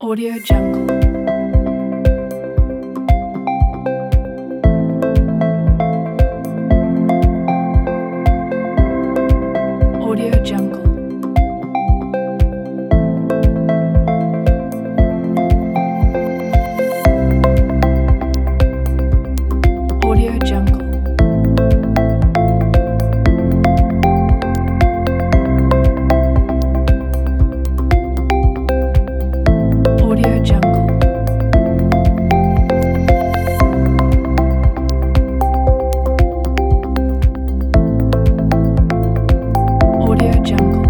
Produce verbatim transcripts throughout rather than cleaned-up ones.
Audio Jungle. Audio Jungle. Audio Jungle. Audio Jungle. Audio Jungle.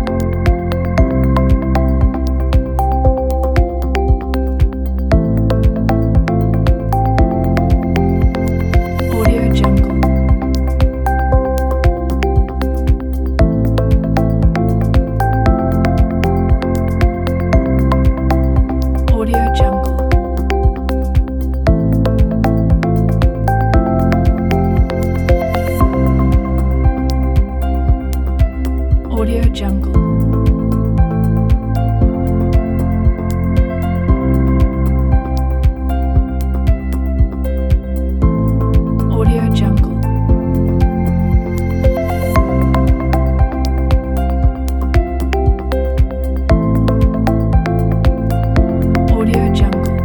Audio Jungle. Audio Jungle. Audio Jungle. Audio Jungle. Audio Jungle.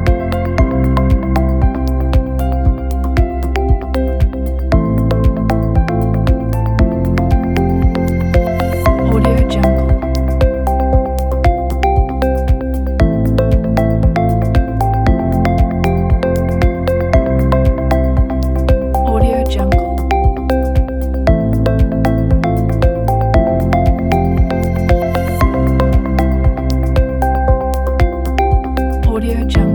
Audio Jungle. Audio Jungle. Audio Jungle.